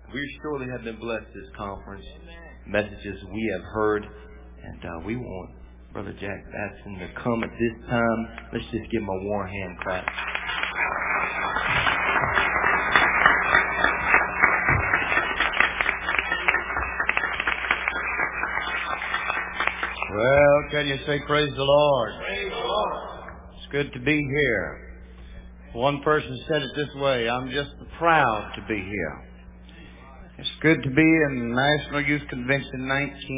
We surely have been blessed this conference. Messages we have heard. And we want Brother Jack Batson to come at this time. Let's just give him a warm hand clap. Well, can you say praise the Lord? Praise the Lord. It's good to be here. One person said it this way, I'm just proud to be here. It's good to be in the National Youth Convention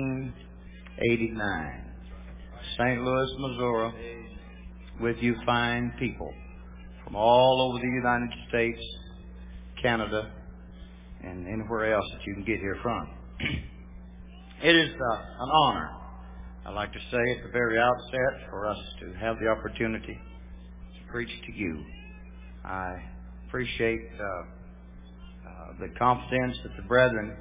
1989. St. Louis, Missouri, with you fine people from all over the United States, Canada, and anywhere else that you can get here from. It is an honor, I'd like to say at the very outset, for us to have the opportunity to preach to you. I appreciate the confidence that the brethren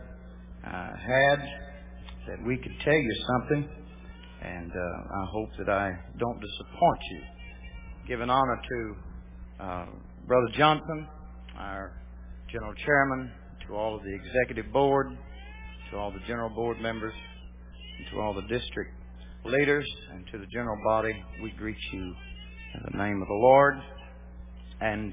had that we could tell you something, and I hope that I don't disappoint you. Give an honor to Brother Johnson, our General Chairman, to all of the Executive Board, to all the General Board members, and to all the district leaders, and to the general body. We greet you in the name of the Lord, and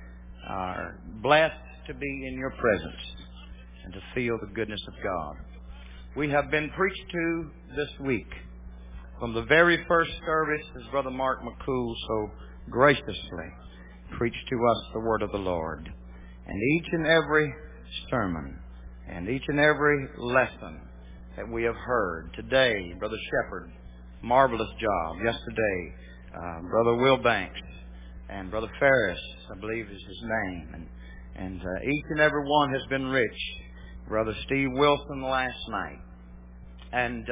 are blessed to be in your presence and to feel the goodness of God. We have been preached to this week. From the very first service, as Brother Mark McCool so graciously preached to us the word of the Lord. And each and every sermon and each and every lesson that we have heard today, Brother Shepherd, marvelous job. Yesterday, Brother Wilbanks and Brother Ferris, I believe is his name. And each and every one has been rich. Brother Steve Wilson last night. And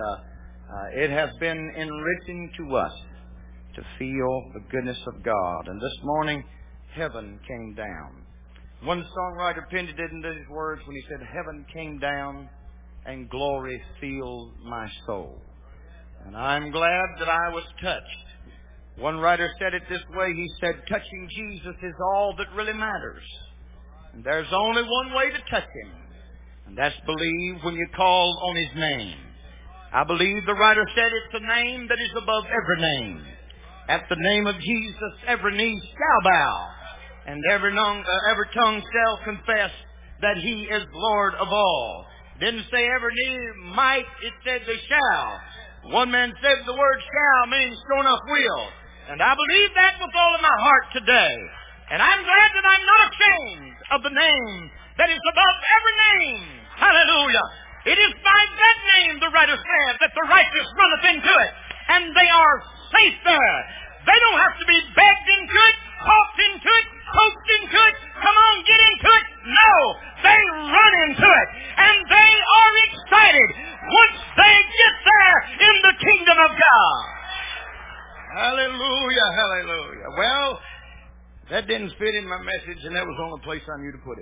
it has been enriching to us to feel the goodness of God. And this morning, heaven came down. One songwriter penned it in these words when he said, heaven came down and glory filled my soul. And I'm glad that I was touched. One writer said it this way. He said, touching Jesus is all that really matters. And there's only one way to touch Him, and that's believe when you call on His name. I believe the writer said it's the name that is above every name. At the name of Jesus, every knee shall bow, and every tongue shall confess that He is Lord of all. Didn't say every knee might, it said they shall. One man said the word shall means sure enough will. And I believe that with all of my heart today. And I'm glad that I'm not ashamed of the name that is above every name. Hallelujah. It is by that name, the writer said, that the righteous runneth into it, and they are safe there. They don't have to be begged into it, talked into it, coaxed into it. Come on, get into it. No, they run into it, and they are excited once they get there in the kingdom of God. Hallelujah, hallelujah. Well, that didn't fit in my message, and that was the only place I knew to put it.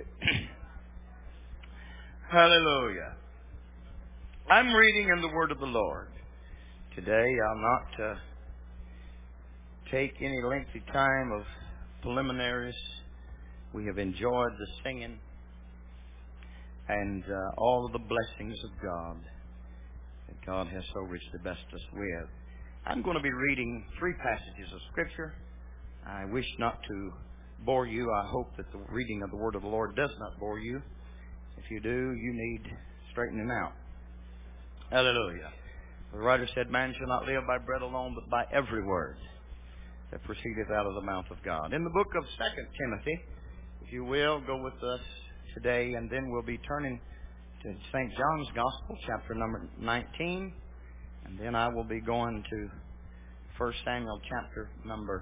Hallelujah. I'm reading in the Word of the Lord. Today I'll not take any lengthy time of preliminaries. We have enjoyed the singing and all of the blessings of God that God has so richly blessed us with. I'm going to be reading 3 passages of Scripture. I wish not to bore you. I hope that the reading of the Word of the Lord does not bore you. If you do, you need straightening out. Hallelujah. The writer said, man shall not live by bread alone, but by every word that proceedeth out of the mouth of God. In the book of 2 Timothy, if you will, go with us today, and then we'll be turning to St. John's Gospel, chapter number 19, and then I will be going to 1 Samuel, chapter number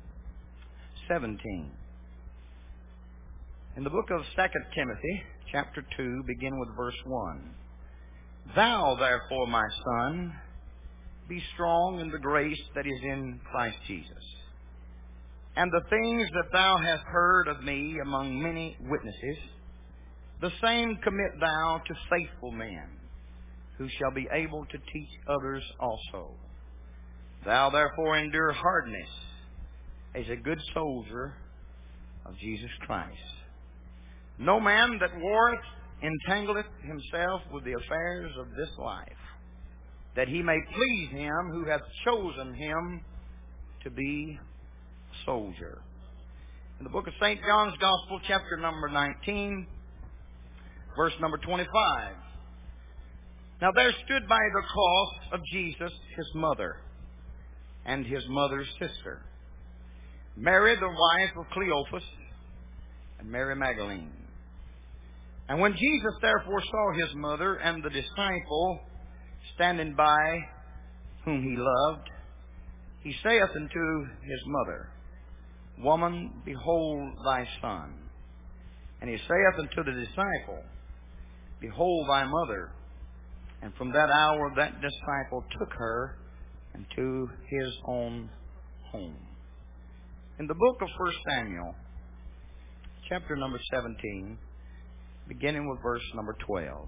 17. In the book of 2 Timothy, chapter 2, begin with verse 1. Thou, therefore, my son, be strong in the grace that is in Christ Jesus. And the things that thou hast heard of me among many witnesses, the same commit thou to faithful men, who shall be able to teach others also. Thou therefore endure hardness as a good soldier of Jesus Christ. No man that warreth entangleth himself with the affairs of this life, that he may please him who hath chosen him to be a soldier. In the book of St. John's Gospel, chapter number 19, verse number 25. Now there stood by the cross of Jesus his mother and his mother's sister, Mary the wife of Cleophas, and Mary Magdalene. And when Jesus therefore saw his mother and the disciple standing by whom he loved, he saith unto his mother, Woman, behold thy son. And he saith unto the disciple, Behold thy mother. And from that hour that disciple took her into his own home. In the book of 1 Samuel, chapter number 17, beginning with verse number 12.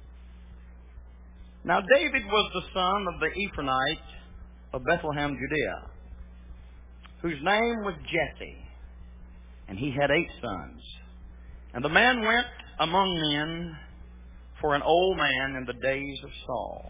Now David was the son of the Ephrathite of Bethlehem, Judea, whose name was Jesse, and he had 8 sons. And the man went among men for an old man in the days of Saul.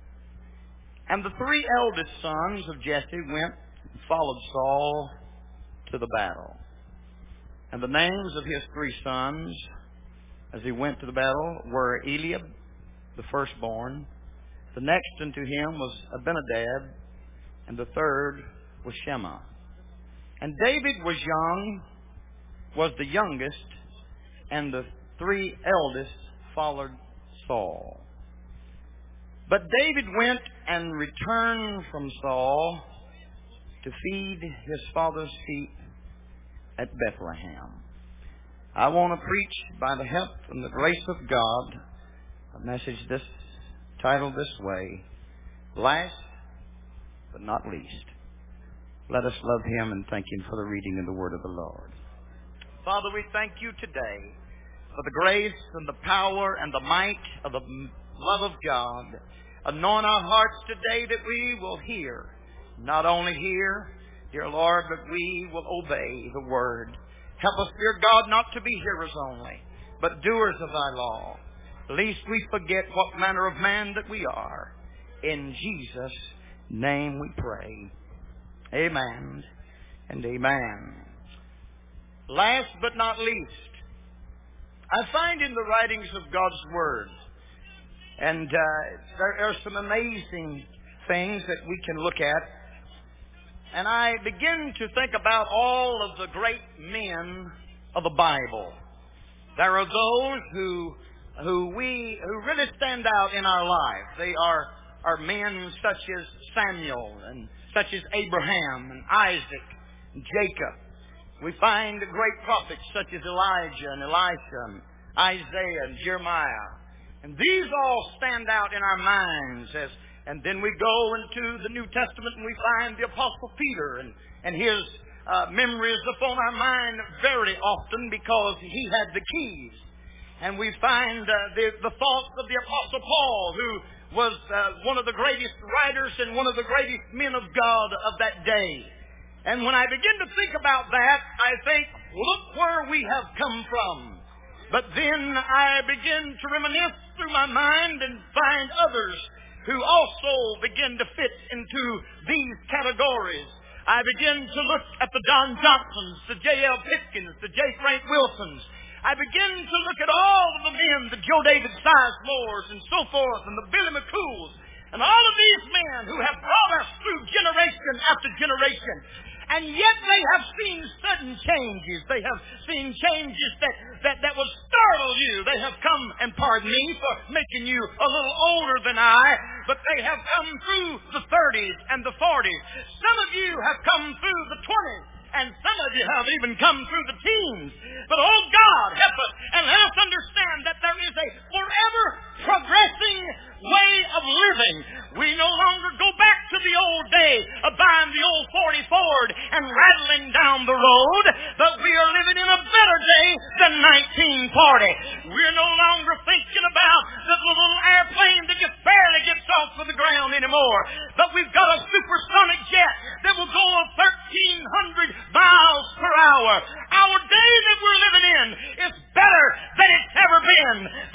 And the 3 eldest sons of Jesse went and followed Saul to the battle. And the names of his 3 sons, as he went to the battle, were Eliab, the firstborn. The next unto him was Abinadab, and the third was Shema. And David was young, was the youngest, and the 3 eldest followed Saul. But David went and returned from Saul to feed his father's sheep at Bethlehem. I want to preach by the help and the grace of God a message this titled this way, Last but not least. Let us love him and thank him for the reading of the word of the Lord. Father, we thank you today for the grace and the power and the might of the love of God. Anoint our hearts today that we will hear. Not only hear, dear Lord, but we will obey the word. Help us, dear God, not to be hearers only, but doers of thy law. Lest we forget what manner of man that we are. In Jesus' name we pray. Amen and amen. Last but not least, I find in the writings of God's Word, and there are some amazing things that we can look at, and I begin to think about all of the great men of the Bible. There are those who really stand out in our life. They are men such as Samuel and such as Abraham and Isaac and Jacob. We find great prophets such as Elijah and Elisha and Isaiah and Jeremiah. And these all stand out in our minds. And then we go into the New Testament and we find the Apostle Peter and his memories upon our mind very often because he had the keys. And we find the thoughts of the Apostle Paul, who was one of the greatest writers and one of the greatest men of God of that day. And when I begin to think about that, I think, look where we have come from. But then I begin to reminisce through my mind and find others who also begin to fit into these categories. I begin to look at the Don Johnsons, the J.L. Pitkins, the J. Frank Wilsons. I begin to look at all of the men, the Joe David Sizemores and so forth, and the Billy McCools, and all of these men who have brought us through generation after generation. And yet they have seen sudden changes. They have seen changes that will startle you. They have come, and pardon me for making you a little older than I, but they have come through the 30s and the 40s. Some of you have come through the 20s. And some of you have even come through the teens. But oh God, help us and let us understand that there is a forever progressing way of living. We no longer go back to the old day of buying the old 40 Ford and rattling down the road, but we are living in a better day than 1940. We're no longer thinking about the little airplane that just barely gets off of the ground anymore, but we've got a supersonic jet that will go 1,300 miles per hour. Our day that we're living in is better than it's ever been.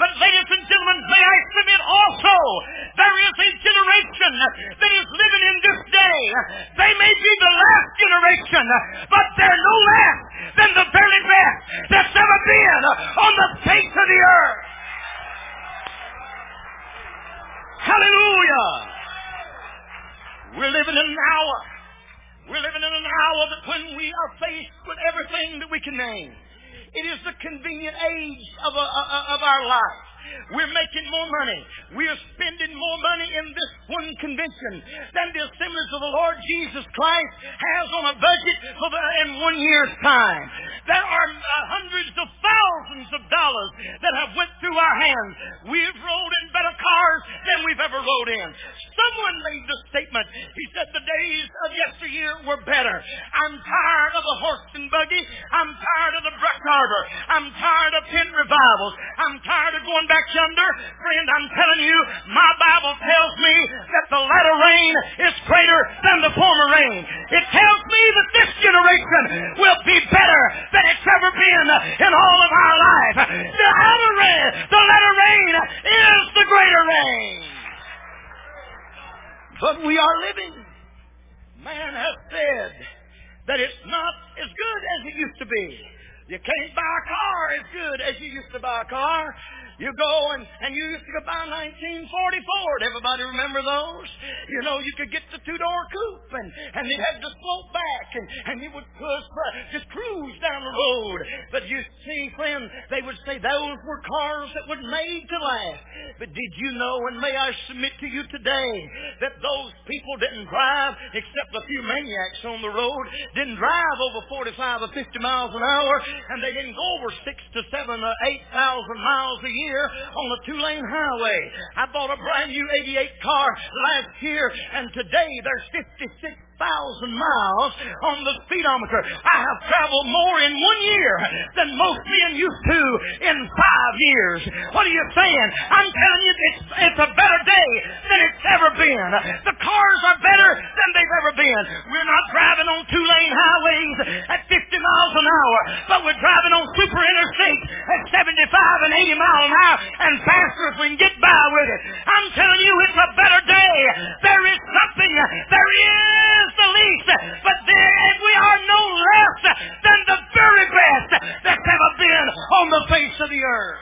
faced with everything that we can name. It is the convenient age of our life. We're making more money. We're spending more money in this one convention than the Assemblies of the Lord Jesus Christ has on a budget in 1 year's time. There are hundreds of thousands of dollars that have went through our hands. We've rode in better cars than we've ever rode in. Someone made the statement. He said the days of yesteryear were better. I'm tired of the horse and buggy. I'm tired of the brush arbor. I'm tired of tent revivals. I'm tired of going back yonder. Friend, I'm telling you, my Bible tells me that the latter rain is greater than the former rain. It tells me that this generation will be better than it's ever been in all of our life. The latter rain is the greater rain. But we are living. Man has said that it's not as good as it used to be. You can't buy a car as good as you used to buy a car. You go and you used to go buy a 1940 Ford. Everybody remember those? You know, you could get the two-door coupe and it had to slope back and you would just cruise down the road. But you see, friend, they would say those were cars that were made to last. But did you know, and may I submit to you today, that those people didn't drive, except a few maniacs on the road, didn't drive over 45 or 50 miles an hour, and they didn't go over 6,000 to 7,000 or 8,000 miles a year on a 2-lane highway. I bought a brand new 88 car last year, and today there's 56,000 miles on the speedometer. I have traveled more in 1 year than most men used to in 5 years. What are you saying? I'm telling you, it's a better day than it's ever been. The cars are better than they've ever been. We're not driving on 2-lane highways at 50 miles an hour, but we're driving on super interstates at 75 and 80 miles an hour and faster if we can get by with it. I'm telling you, it's a better day. There is something. There is the least, but we are no less than the very best that's ever been on the face of the earth.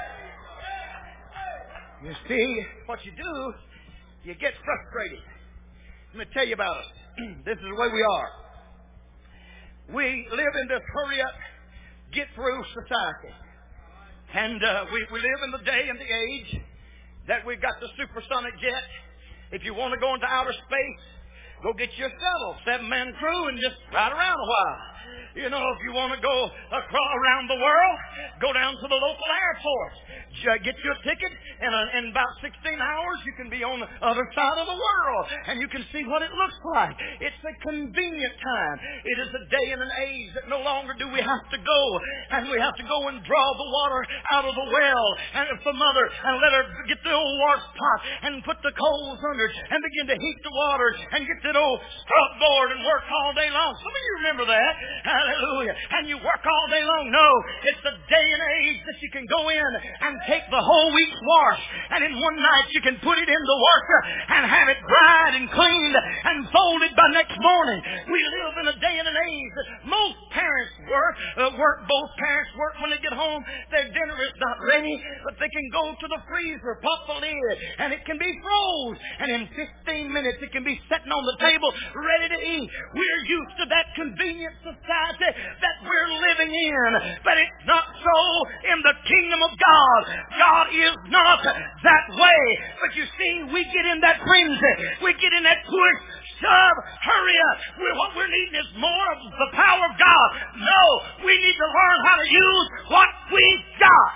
You see, what you do, you get frustrated. Let me tell you about us. This is the way we are. We live in this hurry-up, get-through society. And we live in the day and the age that we've got the supersonic jet. If you want to go into outer space, go get you a shuttle, 7-man crew, and just ride around a while. You know, if you want to go around the world, go down to the local airport. Get you a ticket, and in about 16 hours, you can be on the other side of the world, and you can see what it looks like. It's a convenient time. It is a day and an age that no longer do we have to go, and we have to go and draw the water out of the well, and for Mother, and let her get the old wash pot, and put the coals under it, and begin to heat the water, and get that old scrub board, and work all day long. Some of you remember that. Hallelujah. And you work all day long. No, it's a day and age that you can go in and take the whole week's wash, and in one night you can put it in the washer and have it dried and cleaned and folded by next morning. We live in a day and an age that most parents both parents work when they get home. Their dinner is not ready, but they can go to the freezer, pop the lid, and it can be froze, and in 15 minutes it can be sitting on the table ready to eat. We're used to that convenient society that we're living in, but it's not so in the kingdom of God. God is not that way. But you see, we get in that frenzy. We get in that push, shove, hurry up. What we're needing is more of the power of God. No, we need to learn how to use what we've got.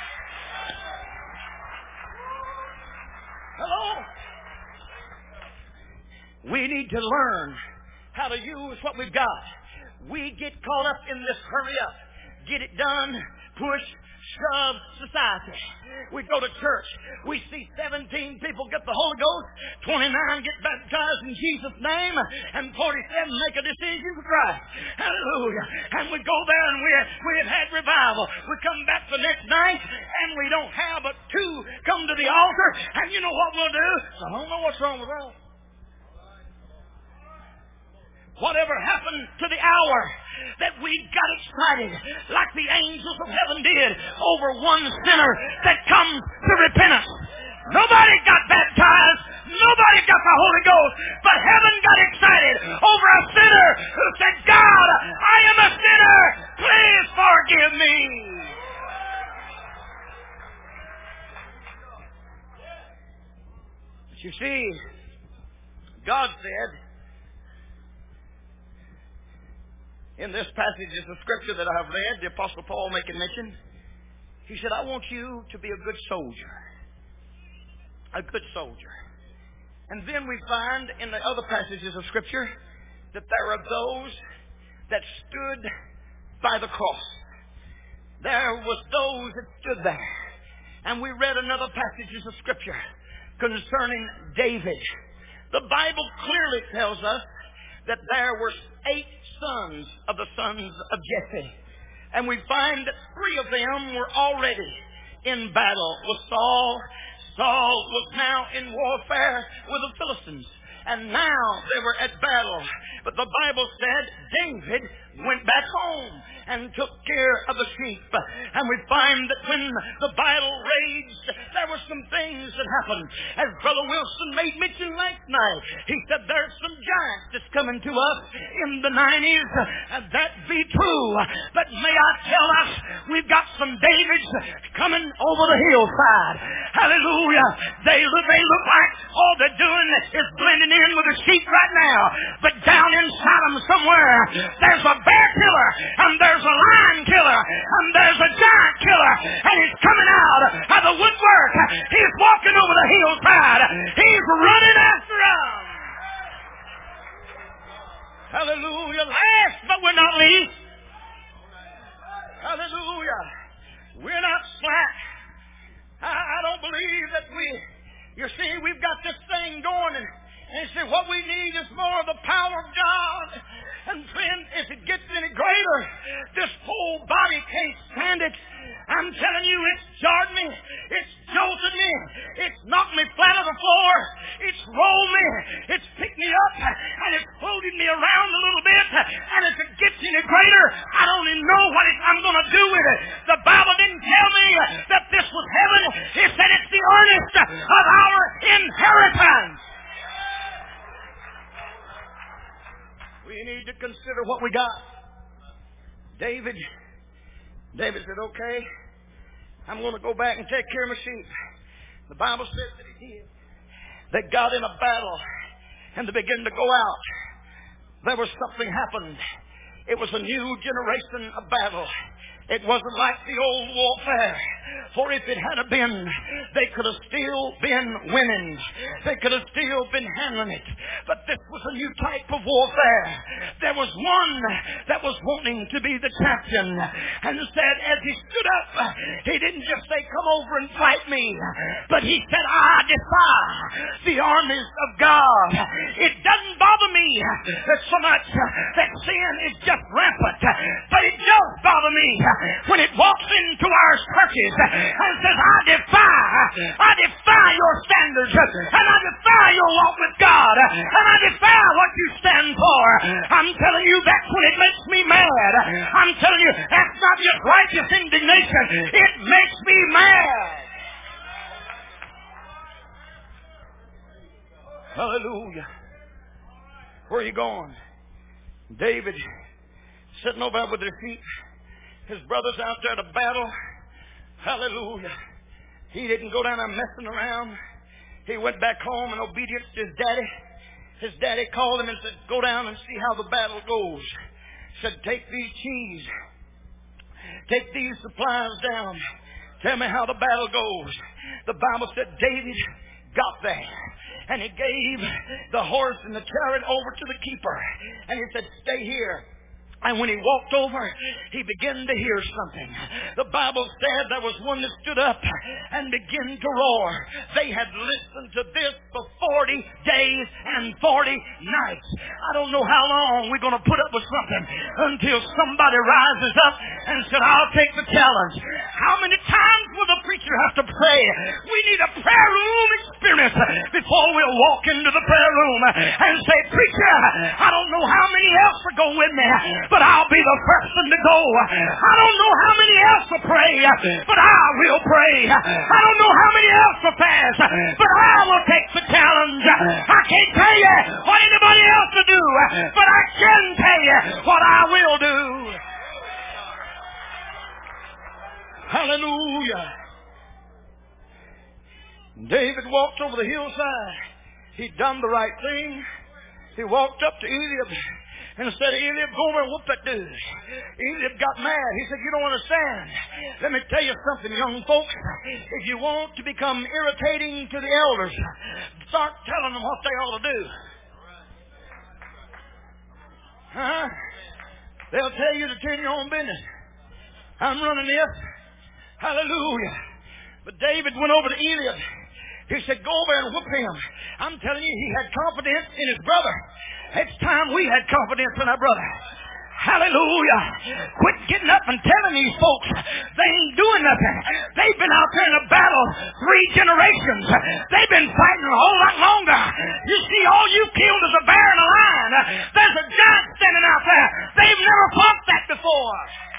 Hello? We need to learn how to use what we've got. We get caught up in this hurry up, get it done, push, shove society. We go to church. We see 17 people get the Holy Ghost, 29 get baptized in Jesus' name, and 47 make a decision for Christ. Hallelujah. And we go there and we have had revival. We come back the next night and we don't have but 2 come to the altar. And you know what we'll do? I don't know what's wrong with that. Whatever happened to the hour that we got excited like the angels of heaven did over one sinner that comes to repentance? Nobody got baptized. Nobody Nobody got the Holy Ghost, but heaven got excited over a sinner who said, God, I am a sinner. Please forgive me. But you see, God said in this passage of Scripture that I've read, the Apostle Paul making mention, he said, I want you to be a good soldier. A good soldier. And then we find in the other passages of Scripture that there are those that stood by the cross. There was those that stood there. And we read another passages of Scripture concerning David. The Bible clearly tells us that there were 8 sons of the sons of Jesse. And we find that 3 of them were already in battle with Saul. Saul was now in warfare with the Philistines. And now they were at battle. But the Bible said David went back home and took care of the sheep. And we find that when the battle raged, there were some things that happened. As Brother Wilson made mention last night, he said there's some giants that's coming to us in the 90s. And that be true. But may I tell us, we've got some Davids coming over the hillside. Hallelujah. They look like all they're doing is blending in with the sheep right now. But down inside them somewhere, there's a bear killer, and there's a lion killer, and there's a giant killer, and he's coming out of the woodwork. He's walking over the hillside. He's running after them. Hallelujah. Last but we're not least. Hallelujah. We're not slack. I don't believe that you see, we've got this thing going, and you see, what we need is more of the power of God. And friend, if it gets any greater, this whole body can't stand it. I'm telling you, it's jarred me. It's jolted me. It's knocked me flat on the floor. It's rolled me. It's picked me up. And it's floated me around a little bit. And if it gets any greater, I don't even know what I'm going to do with it. The Bible didn't tell me that this was heaven. It said it's the earnest of our inheritance. We need to consider what we got. David said, okay, I'm going to go back and take care of my sheep. The Bible says that he did. They got in a battle and they began to go out. There was something happened. It was a new generation of battle. It wasn't like the old warfare. For if it had been, they could have still been winning. They could have still been handling it. But this was a new type of warfare. There was one that was wanting to be the champion. And said, as he stood up, he didn't just say, come over and fight me. But he said, I defy the armies of God. It doesn't bother me that so much that sin is just rampant. But it does bother me when it walks into our churches and says, I defy your standards, and I defy your walk with God, and I defy what you stand for. I'm telling you, that's when it makes me mad. I'm telling you, that's not just righteous indignation. It makes me mad. Hallelujah. Where are you going? David sitting over there with their feet. His brother's out there to battle. Hallelujah. He didn't go down there messing around. He went back home in obedience to his daddy. His daddy called him and said, go down and see how the battle goes. Said, take these keys. Take these supplies down. Tell me how the battle goes. The Bible said David got there. And he gave the horse and the chariot over to the keeper. And he said, stay here. And when he walked over, he began to hear something. The Bible said there was one that stood up and began to roar. They had listened to this for 40 days and 40 nights. I don't know how long we're going to put up with something until somebody rises up and said, I'll take the challenge. How many times will the preacher have to pray? We need a prayer room experience before we'll walk into the prayer room and say, preacher, I don't know how many else will go with me, but I'll be the first one to go. I don't know how many else will pray, but I will pray. I don't know how many else will fast, but I will take the challenge. I can't tell you what anybody else will do, but I can tell you what I will do. Hallelujah. David walked over the hillside. He'd done the right thing. He walked up to Eliab and said, Eliab, go over and whoop that dude. Eliab got mad. He said, you don't understand. Let me tell you something, young folks. If you want to become irritating to the elders, start telling them what they ought to do. Huh? They'll tell you to turn your own business. I'm running this. Hallelujah. But David went over to Eliab. He said, go over and whoop him. I'm telling you, he had confidence in his brother. It's time we had confidence in our brother. Hallelujah. Quit getting up and telling these folks they ain't doing nothing. They've been out there in a battle 3 generations. They've been fighting a whole lot longer. You see, all you killed is a bear and a lion. There's a giant standing out there. They've never fought that before.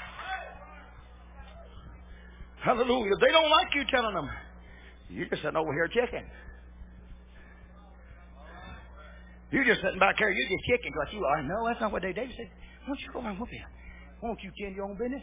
Hallelujah. They don't like you telling them. You're just sitting over here checking. You're just sitting back here. You're just checking because you are. No, that's not what David said. Why don't you go around and whoop him? Won't you tend your own business?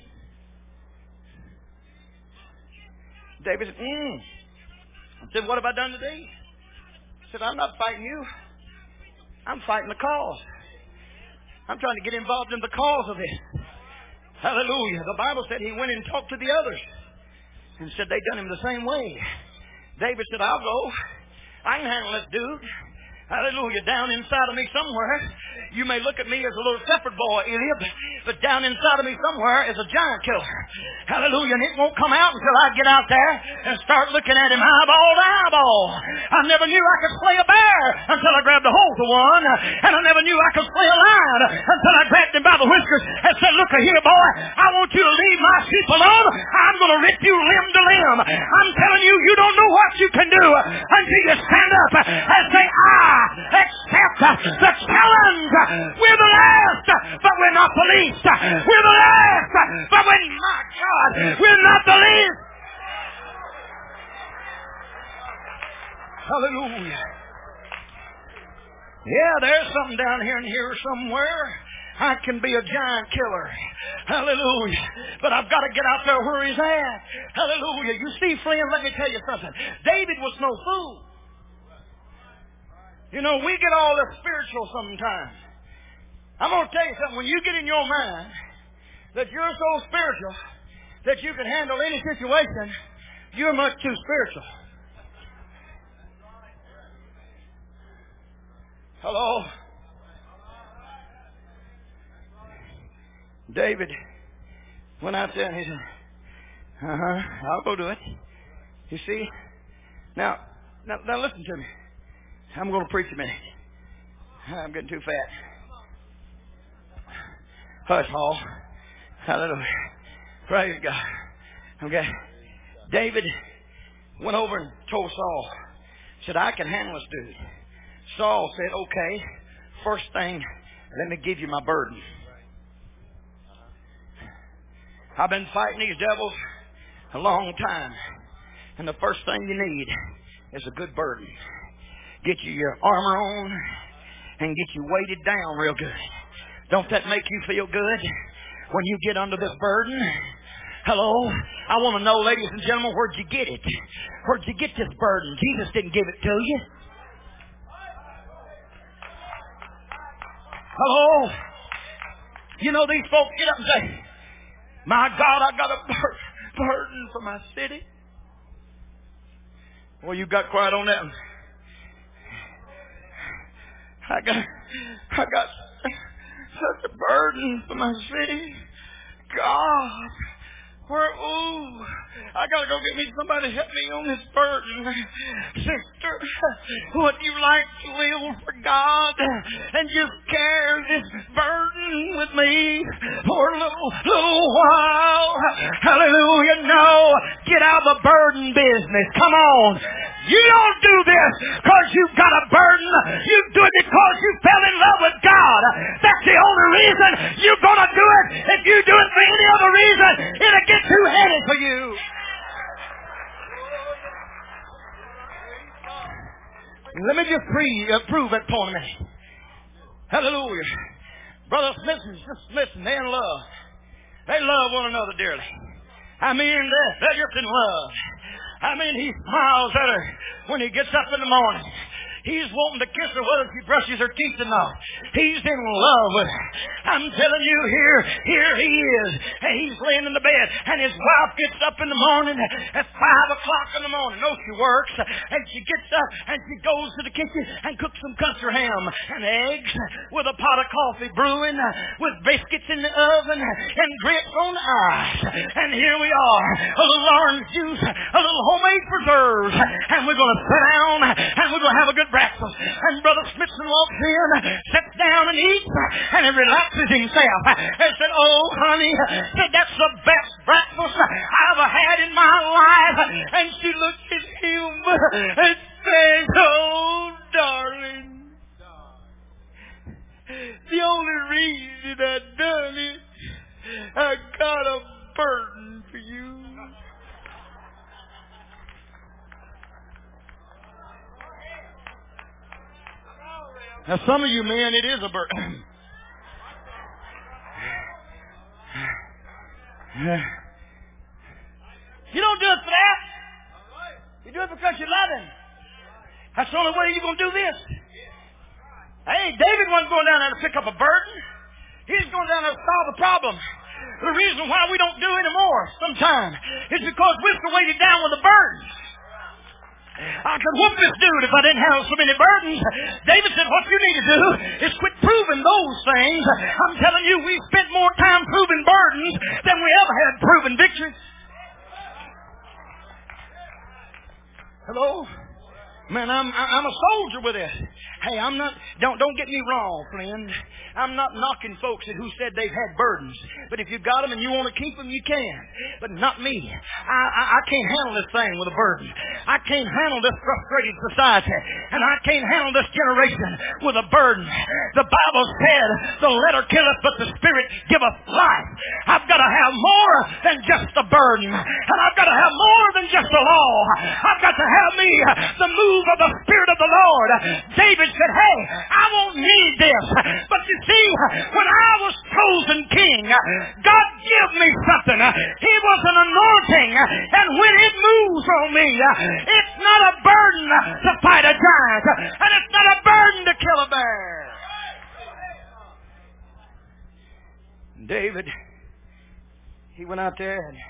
David said, I said, what have I done today? He said, I'm not fighting you. I'm fighting the cause. I'm trying to get involved in the cause of this. Hallelujah. The Bible said he went and talked to the others and said they done him the same way. David said, I'll go. I can handle this dude. Hallelujah. Down inside of me somewhere, you may look at me as a little shepherd boy, Eliab, but down inside of me somewhere is a giant killer. Hallelujah. And it won't come out until I get out there and start looking at him eyeball to eyeball. I never knew I could slay a bear until I grabbed a hold of one. And I never knew I could slay a lion until I grabbed him by the whiskers and said, look here, boy, I want you to leave my sheep alone. I'm going to rip you limb to limb. I'm telling you, you don't know what you can do until you stand up and say, accept the challenge. We're the last, but we're not the least. We're the last, but we're not God. We're not the least. Hallelujah. Yeah, there's something down here and here somewhere. I can be a giant killer. Hallelujah. But I've got to get out there where he's at. Hallelujah. You see, friend, let me tell you something. David was no fool. You know, we get all this spiritual sometimes. I'm going to tell you something. When you get in your mind that you're so spiritual that you can handle any situation, you're much too spiritual. Hello? David went out there and he said, I'll go do it. You see? Now listen to me. I'm going to preach a minute. I'm getting too fat. Hush, Hall. Hallelujah. Praise God. Okay. David went over and told Saul. Said, I can handle this dude. Saul said, okay, first thing, let me give you my burden. I've been fighting these devils a long time. And the first thing you need is a good burden. Get you your armor on and get you weighted down real good. Don't that make you feel good when you get under this burden? Hello? I want to know, ladies and gentlemen, where'd you get it? Where'd you get this burden? Jesus didn't give it to you. Hello? You know, these folks get up and say, my God, I got a burden for my city. Well, you got quiet on that one. I got such a burden for my city. God, I gotta go get me somebody to help me on this burden. Sister, would you like to live for God and just carry this burden with me for a little while? Hallelujah. No, get out of the burden business. Come on. You don't do this because you've got a burden. You do it because you fell in love with God. That's the only reason you're going to do it. If you do it for any other reason, it'll get too heavy for you. Let me just prove that point a minute. Hallelujah. Brother Smithson, they're in love. They love one another dearly. I mean, they're just in love. I mean, he smiles at her when he gets up in the morning. He's wanting to kiss her whether she brushes her teeth or not. He's in love with her. I'm telling you, here he is. And he's laying in the bed. And his wife gets up in the morning at 5 o'clock in the morning. No, she works. And she gets up and she goes to the kitchen and cooks some country ham and eggs with a pot of coffee brewing, with biscuits in the oven and grits on the ice. And here we are, a little orange juice, a little homemade preserves. And we're going to sit down and we're going to have a good breakfast. And Brother Smithson walks in, sits down and eats, and he relaxes himself. And said, "Oh, honey," said, "that's the best breakfast I ever had in my life." And she looked at him and said, "Oh, darling, the only reason I done it, I got a burden for you." Now, some of you men, it is a burden. You don't do it for that. You do it because you love him. That's the only way you're going to do this. Hey, David wasn't going down there to pick up a burden. He's going down there to solve a problem. The reason why we don't do anymore sometimes is because we're so weighted down with the burdens. I could whoop this dude if I didn't have so many burdens. David said, what you need to do is quit proving those things. I'm telling you, we spent more time proving burdens than we ever had proving victories. Hello? Man, I'm a soldier with this. Hey, I'm not, don't get me wrong, friend. I'm not knocking folks who said they've had burdens. But if you got them and you want to keep them, you can. But not me. I can't handle this thing with a burden. I can't handle this frustrated society. And I can't handle this generation with a burden. The Bible said, the letter killeth, but the Spirit giveth life. I've got to have more than just a burden. And I've got to have more than just a law. I've got to have me the move of the Spirit of the Lord. David said, hey, I won't need this. But you see, when I was chosen king, God gave me something. He was an anointing. And when it moves on me, it's not a burden to fight a giant. And it's not a burden to kill a bear. David, he went out there and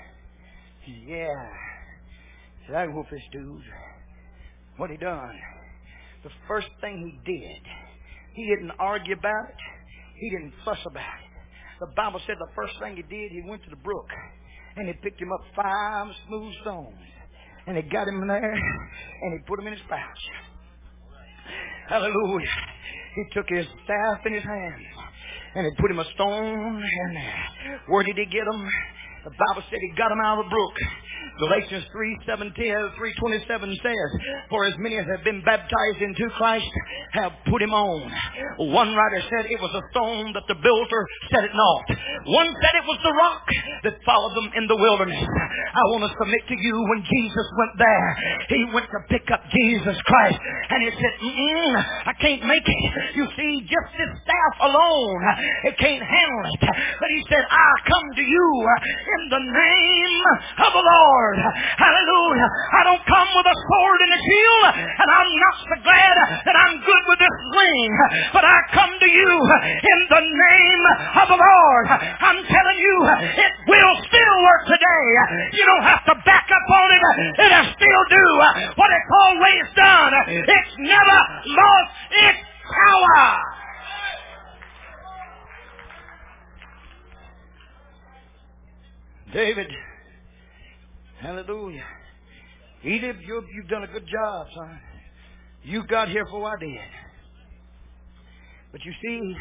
said, I whoop this dude. What he done? The first thing he did, he didn't argue about it. He didn't fuss about it. The Bible said the first thing he did, he went to the brook and he picked him up 5 smooth stones and he got him in there and he put him in his pouch. Hallelujah. He took his staff in his hand and he put him a stone in there. Where did he get him? The Bible said he got him out of the brook. Galatians 3:27 says, for as many as have been baptized into Christ have put him on. One writer said it was a stone that the builder set it not. One said it was the rock that followed them in the wilderness. I want to submit to you, when Jesus went there, he went to pick up Jesus Christ. And he said, I can't make it. You see, just this staff alone, it can't handle it. But he said, I come to you in the name of the Lord. Hallelujah. I don't come with a sword and a shield, and I'm not so glad that I'm good with this ring, but I come to you in the name of the Lord. I'm telling you, it will still work today. You don't have to back up on it. It'll still do what it's always done. It's never lost its power. David, hallelujah. Edith, you've done a good job, son. You got here before I did. But you see,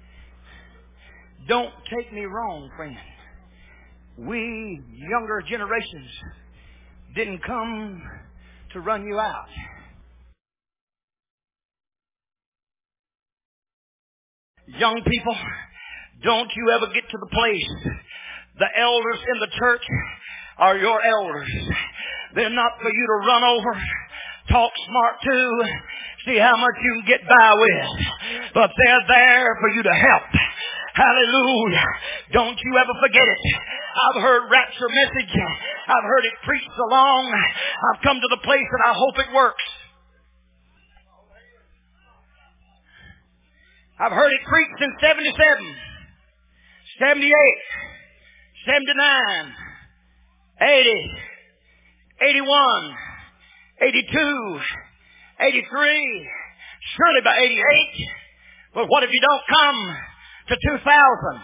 don't take me wrong, friend. We younger generations didn't come to run you out. Young people, don't you ever get to the place. The elders in the church are your elders. They're not for you to run over, talk smart to, see how much you can get by with. But they're there for you to help. Hallelujah. Don't you ever forget it. I've heard rapture message. I've heard it preached along. I've come to the place that I hope it works. I've heard it preached in 77, 78, 79, 80, 81, 82, 83, surely by 88. But what if you don't come to 2000?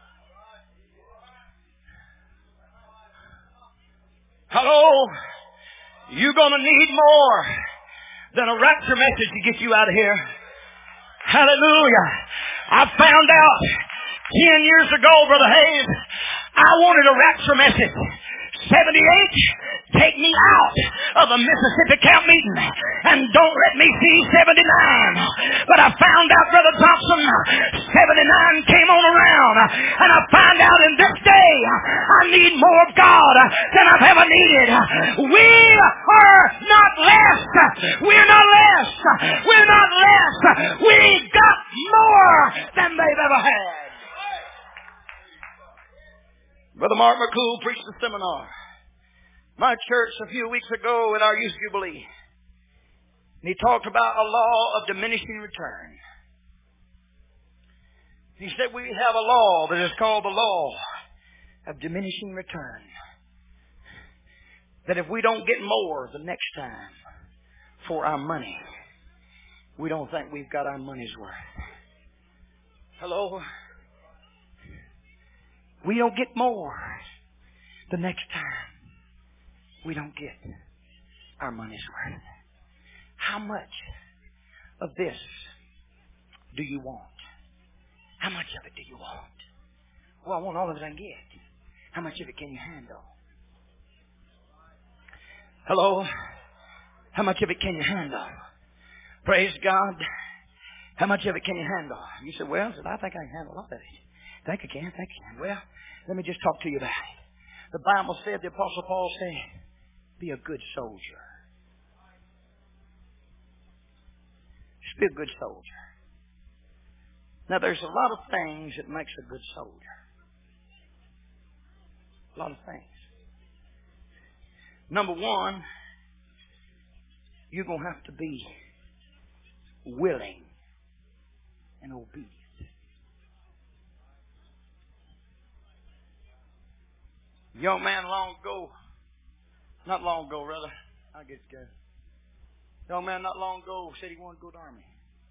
Hello? You're going to need more than a rapture message to get you out of here. Hallelujah. I found out 10 years ago, Brother Hayes, I wanted a rapture message. 78, take me out of the Mississippi camp meeting and don't let me see 79. But I found out, Brother Thompson, 79 came on around, and I found out in this day I need more of God than I've ever needed. We are not less. We're not less. We're not less. We got more than they've ever had. Brother Mark McCool preached a seminar. My church a few weeks ago at our youth jubilee. And he talked about a law of diminishing return. He said we have a law that is called the law of diminishing return. That if we don't get more the next time for our money, we don't think we've got our money's worth. Hello? We don't get more the next time. We don't get our money's worth. How much of this do you want? How much of it do you want? Well, I want all of it I can get. How much of it can you handle? Hello? How much of it can you handle? Praise God. How much of it can you handle? You said, well, I think I can handle all of it. Think I can. Well, let me just talk to you about it. The Bible said, the Apostle Paul said, be a good soldier. Just be a good soldier. Now, there's a lot of things that makes a good soldier. A lot of things. Number one, you're going to have to be willing and obedient. Young man not long ago, rather, I'll get it going. Young man not long ago said he wanted to go to the army.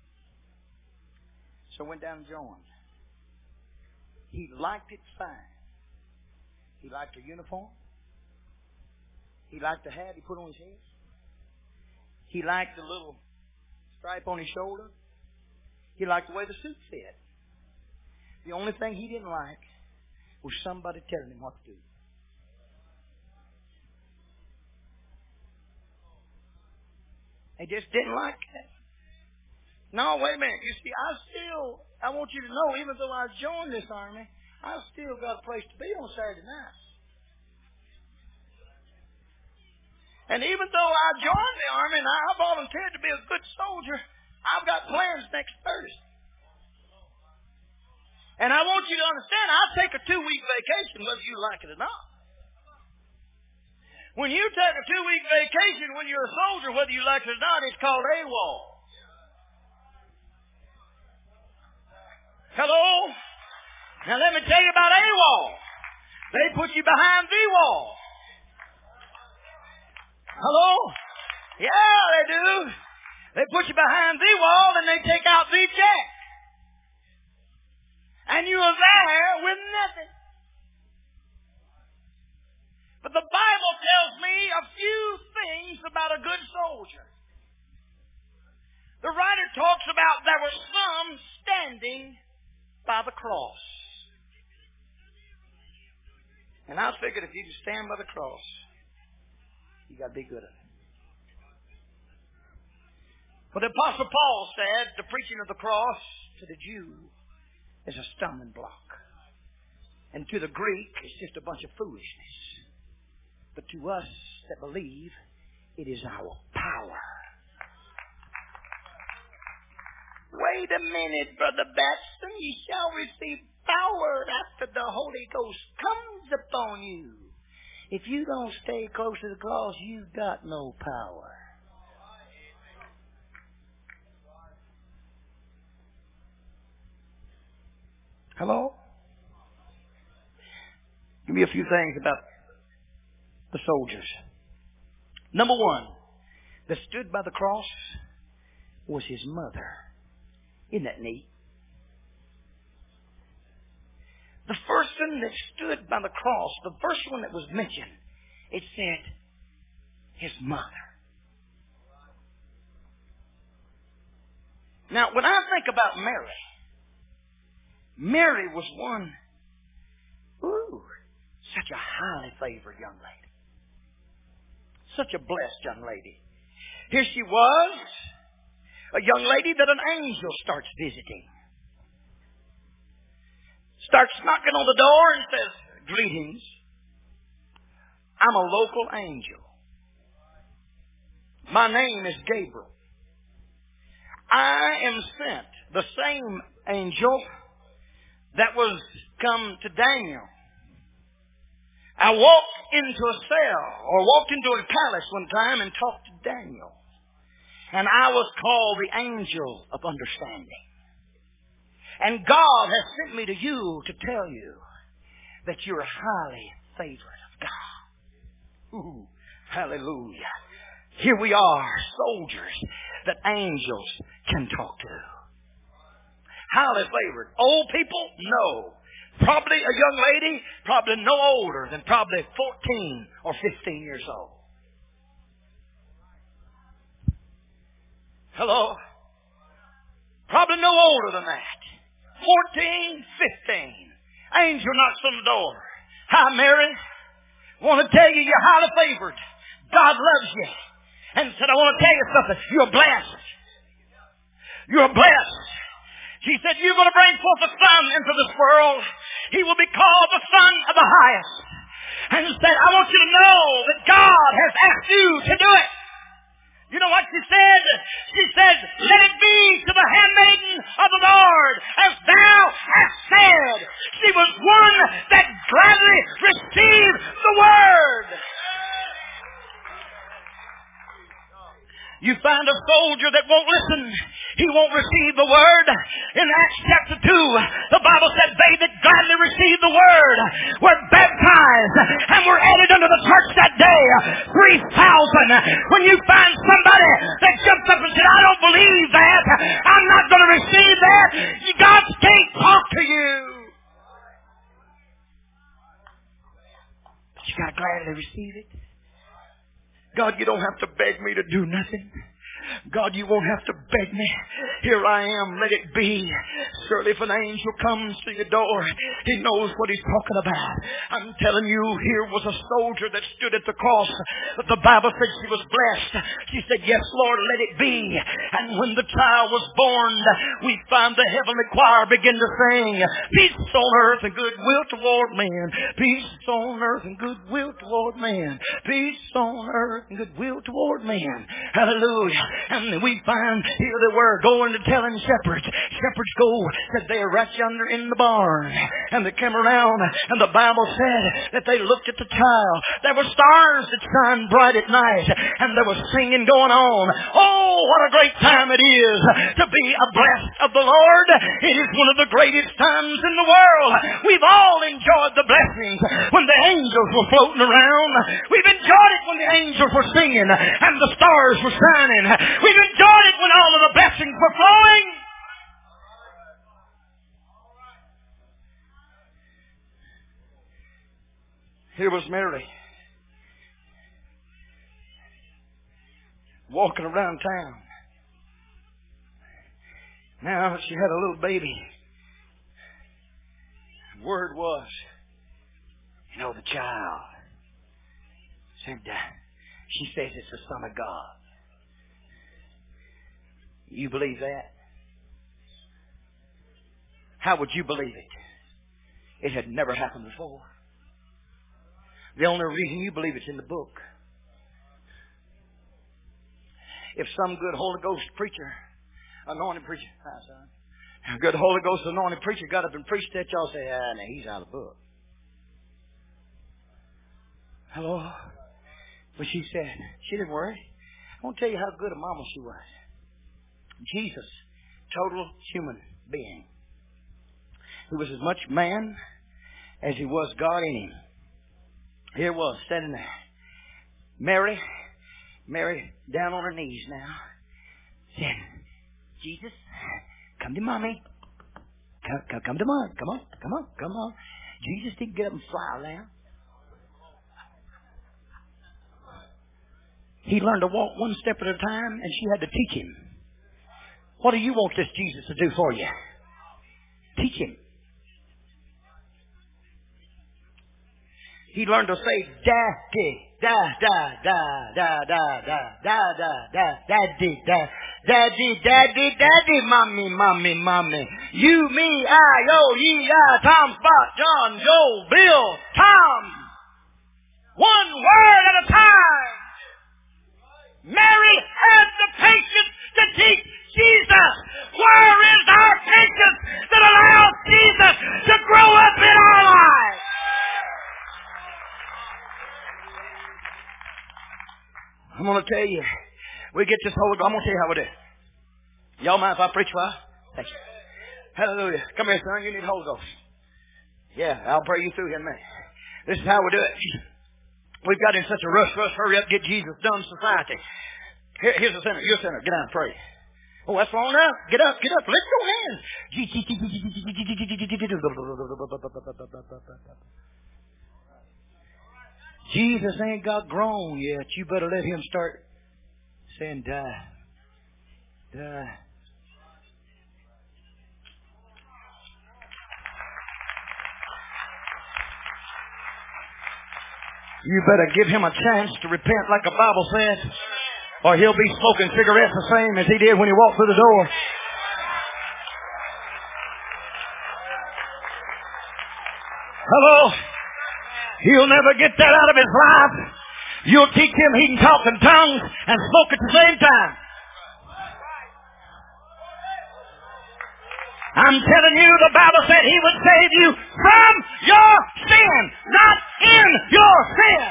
So went down and joined. He liked it fine. He liked the uniform. He liked the hat he put on his head. He liked the little stripe on his shoulder. He liked the way the suit fit. The only thing he didn't like was somebody telling him what to do. He just didn't like that. No, wait a minute. You see, I want you to know, even though I joined this army, I still got a place to be on Saturday night. And even though I joined the army and I volunteered to be a good soldier, I've got plans next Thursday. And I want you to understand, I'll take a 2-week vacation whether you like it or not. When you take a 2-week vacation when you're a soldier, whether you like it or not, it's called AWOL. Hello? Now let me tell you about AWOL. They put you behind the wall. Hello? Yeah, they do. They put you behind the wall and they take out the jack. And you are there with nothing. But the Bible tells me a few things about a good soldier. The writer talks about there were some standing by the cross. And I figured if you just stand by the cross, you got to be good at it. But the Apostle Paul said the preaching of the cross to the Jew is a stumbling block. And to the Greek, it's just a bunch of foolishness. But to us that believe, it is our power. Wait a minute, Brother Batson. You shall receive power after the Holy Ghost comes upon you. If you don't stay close to the cross, you've got no power. Hello? Give me a few things about the soldiers. Number one, that stood by the cross was his mother. Isn't that neat? The first one that stood by the cross, the first one that was mentioned, it said his mother. Now, when I think about Mary, Mary was one, such a highly favored young lady. Such a blessed young lady. Here she was, a young lady that an angel starts visiting. Starts knocking on the door and says, greetings. I'm a local angel. My name is Gabriel. I am sent, the same angel that was come to Daniel. I walked into a cell or walked into a palace one time and talked to Daniel. And I was called the angel of understanding. And God has sent me to you to tell you that you're highly favored of God. Ooh, hallelujah. Here we are, soldiers that angels can talk to. Highly favored. Old people? No. Probably a young lady, probably no older than probably 14 or 15 years old. Hello? Probably no older than that. 14, 15. Angel knocks on the door. Hi, Mary. Want to tell you you're highly favored. God loves you. And said, I want to tell you something. You're blessed. You're blessed. She said, you're going to bring forth a son into this world. He will be called the Son of the Highest. And said, I want you to know that God has asked you to do it. You know what she said? She said, let it be to the handmaiden of the Lord as thou hast said. She was one that gladly received the word. You find a soldier that won't listen. He won't receive the word. In Acts chapter 2, the Bible said they that gladly received the word were baptized and were added unto the church that day. 3,000. When you find somebody that jumps up and says, I don't believe that, I'm not going to receive that, God can't talk to you. But you got to gladly receive it. God, you don't have to beg me to do nothing. God, you won't have to beg me. Here I am. Let it be. Surely if an angel comes to your door, he knows what he's talking about. I'm telling you, here was a soldier that stood at the cross. But the Bible said she was blessed. She said, yes, Lord, let it be. And when the child was born, we find the heavenly choir begin to sing, peace on earth and goodwill toward men. Peace on earth and goodwill toward men. Peace on earth and goodwill toward men. Hallelujah. And we find here they were going to telling shepherds. Shepherds go, said they are right yonder in the barn. And they came around and the Bible said that they looked at the child. There were stars that shine bright at night. And there was singing going on. Oh, what a great time it is to be a blessed of the Lord. It is one of the greatest times in the world. We've all enjoyed the blessings when the angels were floating around. We've enjoyed it when the angels were singing and the stars were shining. We've enjoyed it when all of the blessings were flowing. Here was Mary walking around town. Now she had a little baby. The word was, the child said, she says it's the Son of God. You believe that? How would you believe it? It had never happened before. The only reason you believe it's in the book. If some good Holy Ghost preacher anointed preacher. Hi, son. Good Holy Ghost anointed preacher got up and preached that. Y'all say, now he's out of the book. Hello? But she said, she didn't worry. I want to tell you how good a mama she was. Jesus, total human being. He was as much man as he was God in him. Here was, standing there. Mary, down on her knees now, said, Jesus, come to Mommy. Come to Mom. Come on. Jesus didn't get up and fly around. He learned to walk one step at a time, and she had to teach him. What do you want this Jesus to do for you? Teach him. He learned to say, Daddy, Daddy, Mommy. You, me, I, yo, ye, I, Tom, Spot, John, Joe, Bill, Tom. One word at a time. Mary had the patience to teach Jesus. Where is our patience that allows Jesus to grow up in our lives? I'm going to tell you, we get this Holy Ghost. I'm going to tell you how we do. Y'all mind if I preach a while? Thank you. Hallelujah. Come here, son. You need Holy Ghost. Yeah, I'll pray you through here in a minute. This is how we do it. We've got in such a rush, hurry up, get Jesus done society. Here's the sinner. You're a sinner. Get down and pray. Oh, that's long enough. Get up. Lift your hands. Jesus ain't got grown yet. You better let him start saying, die. You better give him a chance to repent like the Bible says, or he'll be smoking cigarettes the same as he did when he walked through the door. Hello? He'll never get that out of his life. You'll teach him he can talk in tongues and smoke at the same time. I'm telling you, the Bible said he would save you from your sin, not in your sin.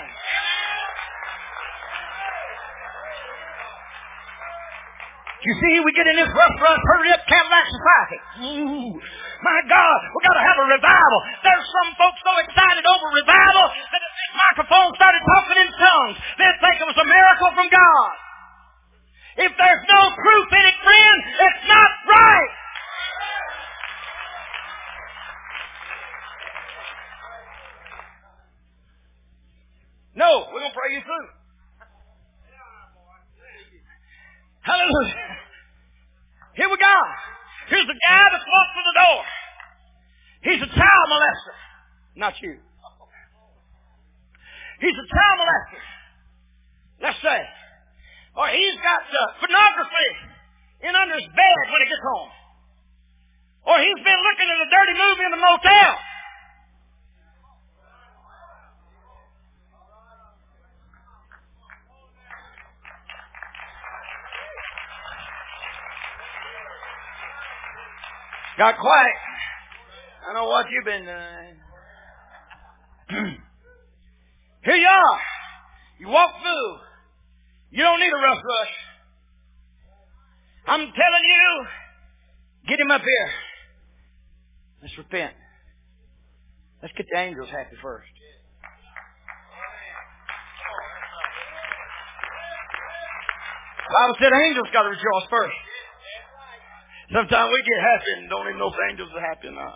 You see, we get in this rough, hurry up Cadillac society. Ooh, my God, we got to have a revival. There's some folks so excited over revival that if this microphone started talking in tongues, they'd think it was a miracle from God. If there's no proof in it, friend, it's not right. No, we're going to pray you through. Hallelujah. Here we go. Here's the guy that's walked through the door. He's a child molester. Not you. He's a child molester. Let's say. Or he's got pornography in under his bed when he gets home. Or he's been looking at a dirty movie in the motel. Got quiet. I know what you've been doing. Here you are. You walk through. You don't need a rough rush. I'm telling you, get him up here. Let's repent. Let's get the angels happy first. The Bible said angels got to rejoice first. Sometimes we get happy and don't even know if angels are happy or not.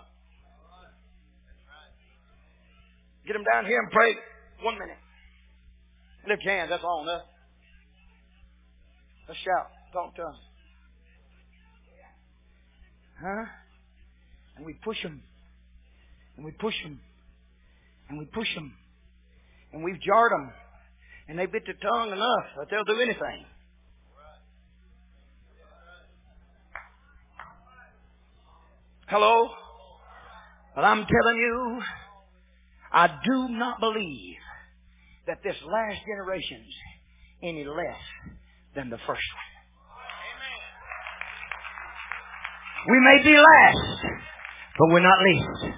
Get them down here and pray 1 minute. Lift your hands. That's all enough. Let's shout. Talk to them. Huh? And we push them. And we push them. And we push them. And we've jarred them. And they bit their tongue enough that they'll do anything. Hello? But I'm telling you, I do not believe that this last generation's any less than the first one. We may be last, but we're not least.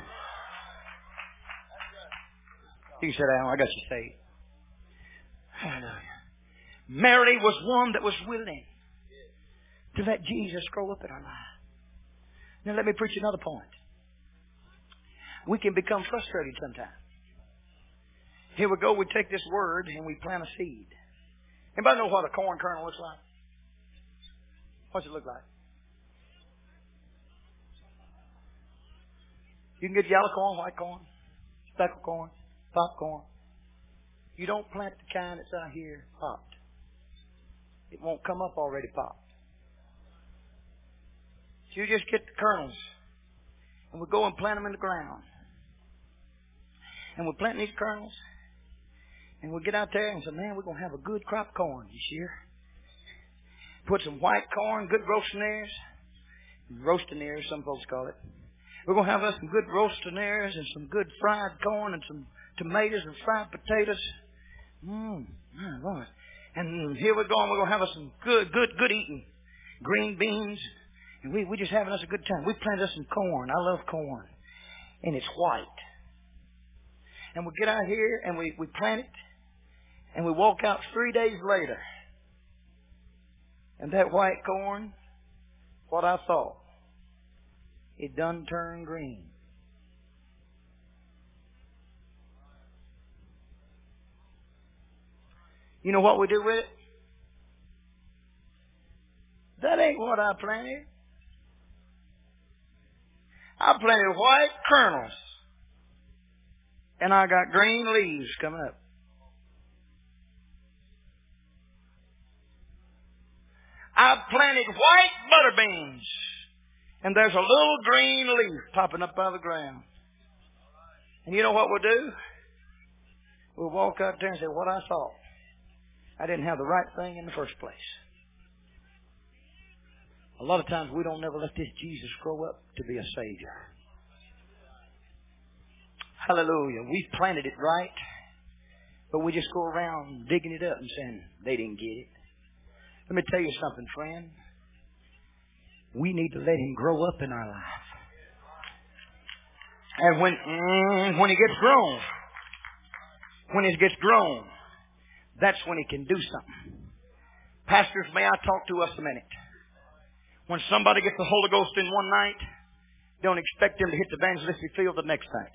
You can sit down. I got you saved. Hallelujah. Mary was one that was willing to let Jesus grow up in her life. Now let me preach another point. We can become frustrated sometimes. Here we go. We take this word and we plant a seed. Anybody know what a corn kernel looks like? What's it look like? You can get yellow corn, white corn, speckled corn, popcorn. You don't plant the kind that's out here popped. It won't come up already popped. So you just get the kernels and we go and plant them in the ground. And we plant these kernels and we get out there and say, man, we're going to have a good crop of corn this year. Put some white corn, good roasting ears. Roasting ears, some folks call it. We're going to have us some good roasting ears and some good fried corn and some tomatoes and fried potatoes. My Lord. And here we're going. We're going to have us some good eating. Green beans. And we're just having us a good time. We planted us some corn. I love corn. And it's white. And we get out here and we plant it. And we walk out 3 days later. And that white corn, what I thought, it done turned green. You know what we do with it? That ain't what I planted. I planted white kernels. And I got green leaves coming up. I planted white butter beans. And there's a little green leaf popping up out of the ground. And you know what we'll do? We'll walk out there and say, what I thought. I didn't have the right thing in the first place. A lot of times we don't never let this Jesus grow up to be a Savior. Hallelujah. We planted it right, but we just go around digging it up and saying, they didn't get it. Let me tell you something, friend. We need to let Him grow up in our life. And when He gets grown, that's when He can do something. Pastors, may I talk to us a minute? When somebody gets the Holy Ghost in one night, don't expect them to hit the evangelistic field the next night.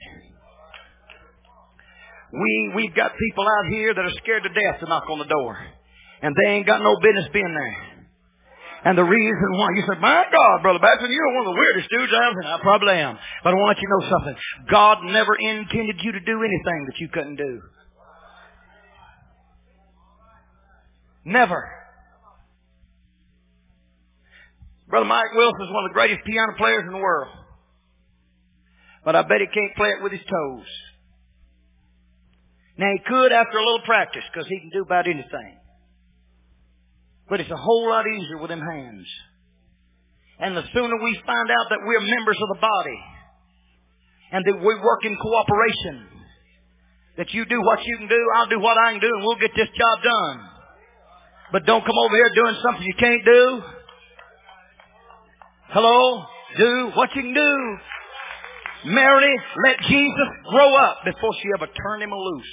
We've got people out here that are scared to death to knock on the door. And they ain't got no business being there. And the reason why, you say, my God, Brother Batson, you're one of the weirdest dudes I've ever seen. I probably am. But I want to let you know something. God never intended you to do anything that you couldn't do. Never. Brother Mike Wilson is one of the greatest piano players in the world. But I bet he can't play it with his toes. Now he could after a little practice because he can do about anything. But it's a whole lot easier with them hands. And the sooner we find out that we're members of the body and that we work in cooperation, that you do what you can do, I'll do what I can do, and we'll get this job done. But don't come over here doing something you can't do. Hello? Do what you can do. Mary let Jesus grow up before she ever turned him loose.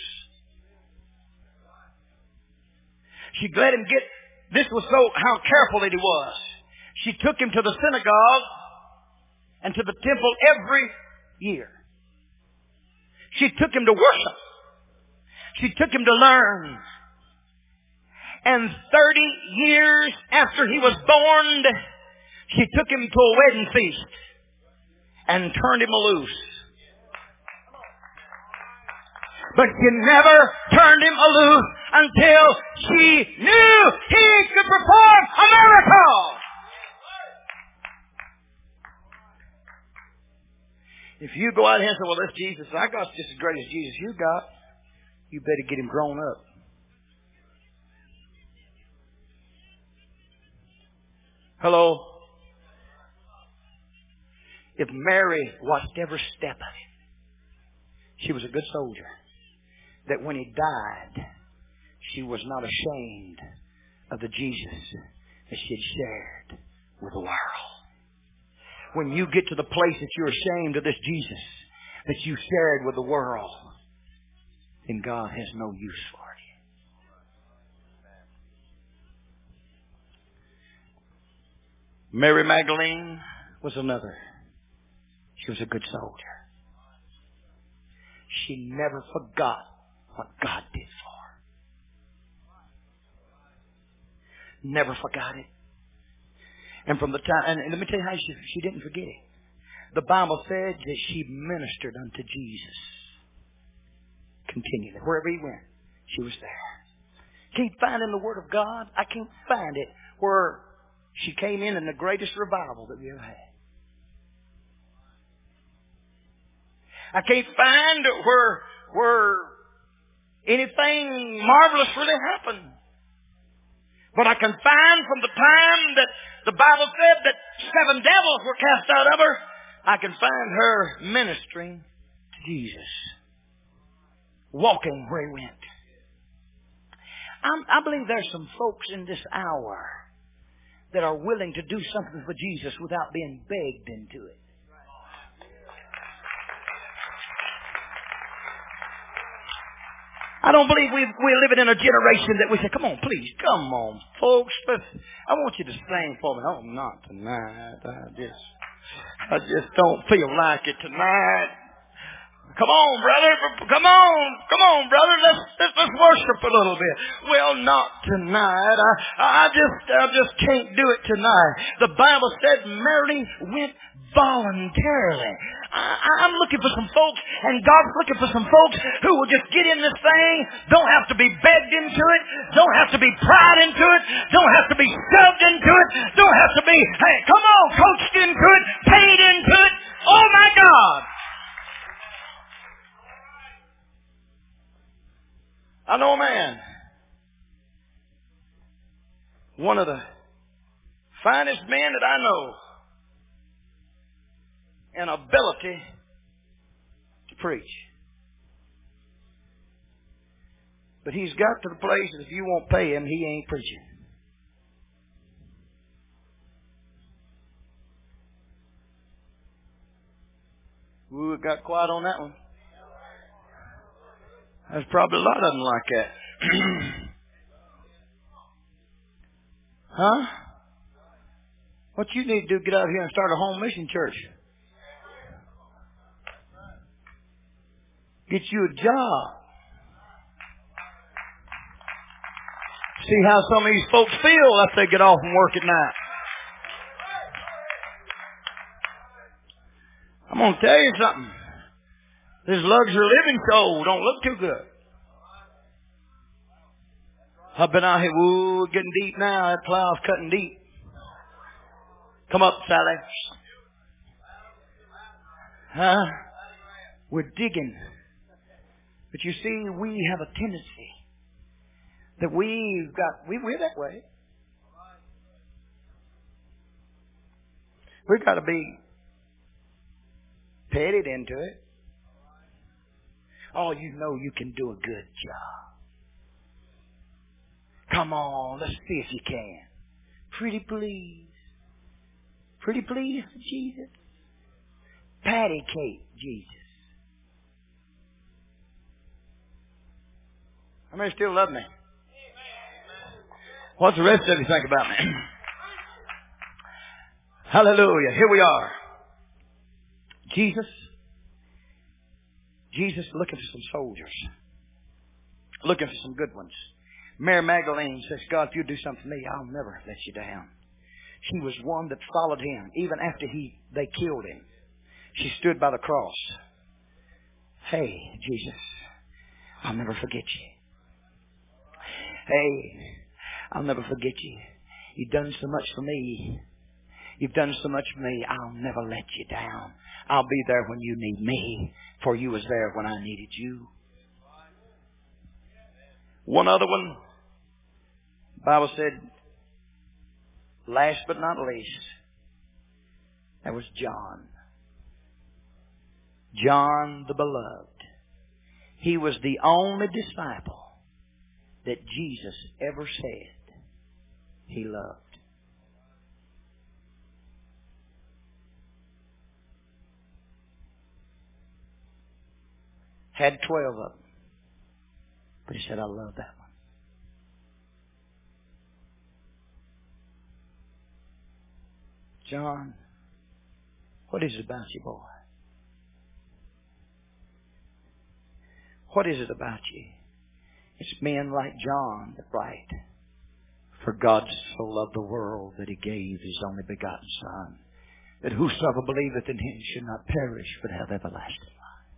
She let him get, this was so how careful that he was. She took him to the synagogue and to the temple every year. She took him to worship. She took him to learn. And 30 years after he was born, she took him to a wedding feast and turned him loose. But she never turned him loose until she knew he could perform a miracle. If you go out here and say, well, that's Jesus, I got just as great as Jesus you got, you better get him grown up. Hello? If Mary watched every step of it, she was a good soldier. That when he died, she was not ashamed of the Jesus that she had shared with the world. when you get to the place that you're ashamed of this Jesus that you shared with the world, then God has no use for you. Mary Magdalene was another. She was a good soldier. She never forgot what God did for her. Never forgot it. And from the time, and let me tell you how she didn't forget it. The Bible said that she ministered unto Jesus continually. Wherever he went, she was there. Can't find in the Word of God, I can't find it where she came in the greatest revival that we ever had. I can't find where anything marvelous really happened. But I can find from the time that the Bible said that 7 devils were cast out of her, I can find her ministering to Jesus. Walking where he went. I believe there's some folks in this hour that are willing to do something for Jesus without being begged into it. I don't believe we're living in a generation that we say, come on, please, come on, folks. I want you to sing for me. Oh, not tonight. I just don't feel like it tonight. Come on, brother. Come on, brother. Let's worship a little bit. Well, not tonight. I just can't do it tonight. The Bible said Mary went voluntarily. I'm looking for some folks, and God's looking for some folks who will just get in this thing, don't have to be begged into it, don't have to be pried into it, don't have to be shoved into it, don't have to be, hey, come on, coached into it, paid into it. Oh my God! I know a man, one of the finest men that I know, an ability to preach. But he's got to the place that if you won't pay him, he ain't preaching. Ooh, it got quiet on that one. There's probably a lot of them like that. Huh? What you need to do is get out here and start a home mission church. Get you a job. See how some of these folks feel after they get off from work at night. I'm going to tell you something. This luxury living show don't look too good. I've been out here, woo, getting deep now. That plow's cutting deep. Come up, Sally. Huh? We're digging. But you see, we have a tendency that we're that way. We've got to be petted into it. Oh, you know you can do a good job. Come on, let's see if you can. Pretty please. Pretty please, Jesus. Patty cake, Jesus. How many still love me? What's the rest of you think about me? Hallelujah. Here we are. Jesus looking for some soldiers. Looking for some good ones. Mary Magdalene says, God, if you do something for me, I'll never let you down. She was one that followed him. Even after they killed him. She stood by the cross. Hey, Jesus, I'll never forget you. Hey, I'll never forget you. You've done so much for me. You've done so much for me. I'll never let you down. I'll be there when you need me, for you was there when I needed you. One other one, the Bible said, last but not least, that was John. John the beloved. He was the only disciple that Jesus ever said he loved. Had 12 of them. But he said, I love that one. John, what is it about you, boy? What is it about you? It's men like John that write, for God so loved the world that He gave His only begotten Son, that whosoever believeth in Him should not perish but have everlasting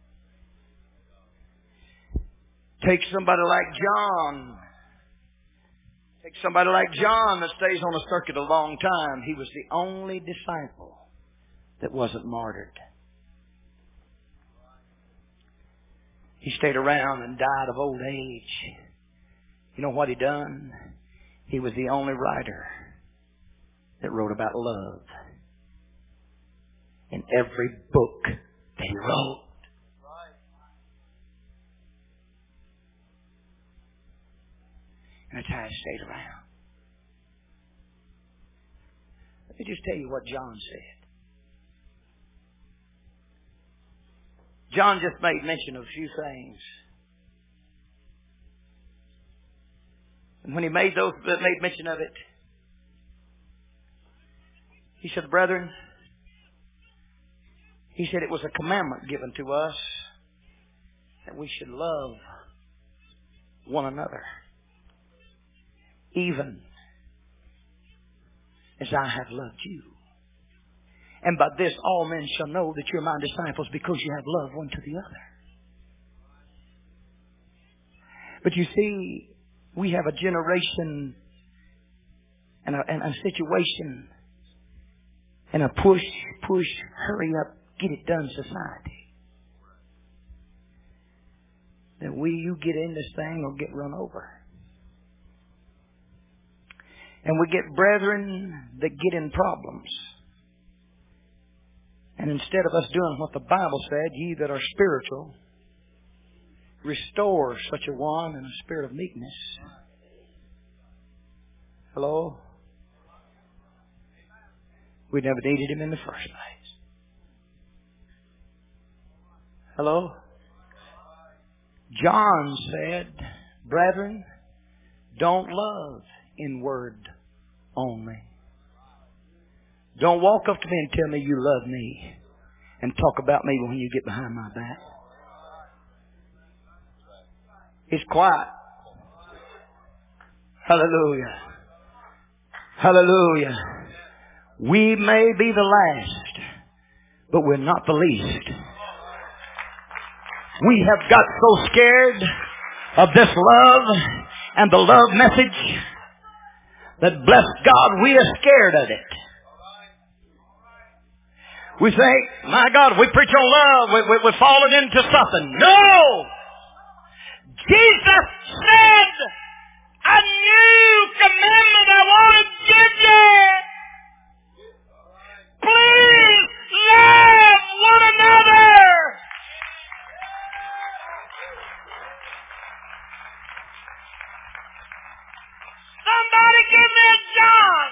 life. Take somebody like John. Take somebody like John that stays on a circuit a long time. He was the only disciple that wasn't martyred. He stayed around and died of old age. You know what he done? He was the only writer that wrote about love in every book that he wrote. And that's how he stayed around. Let me just tell you what John said. John just made mention of a few things. And when he made mention of it, he said, brethren, he said it was a commandment given to us that we should love one another, even as I have loved you. And by this all men shall know that you're my disciples, because you have love one to the other. But you see, we have a generation and a situation and a push, hurry up, get it done society. That you get in this thing or get run over. And we get brethren that get in problems. And instead of us doing what the Bible said, ye that are spiritual, restore such a one in a spirit of meekness. Hello? We never needed him in the first place. Hello? John said, brethren, don't love in word only. Don't walk up to me and tell me you love me and talk about me when you get behind my back. It's quiet. Hallelujah. Hallelujah. We may be the last, but we're not the least. We have got so scared of this love and the love message that, bless God, we are scared of it. We think, my God, we preach on love, we're falling into something. No! Jesus said, a new commandment I want to give you. Please love one another. Somebody give me a John.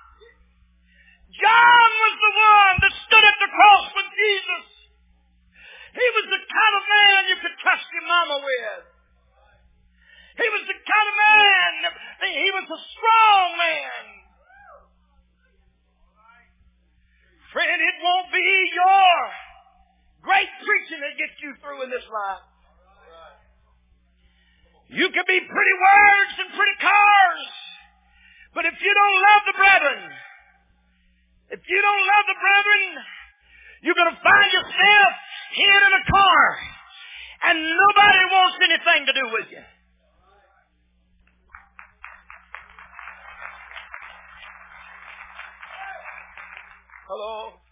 John was the one that stood at the cross with Jesus. He was the kind of man you could trust your mama with. He was the kind of man, he was a strong man. Friend, it won't be your great preaching that gets you through in this life. You can be pretty words and pretty cars, but if you don't love the brethren, you're going to find yourself hid in a car and nobody wants anything to do with you. Hello?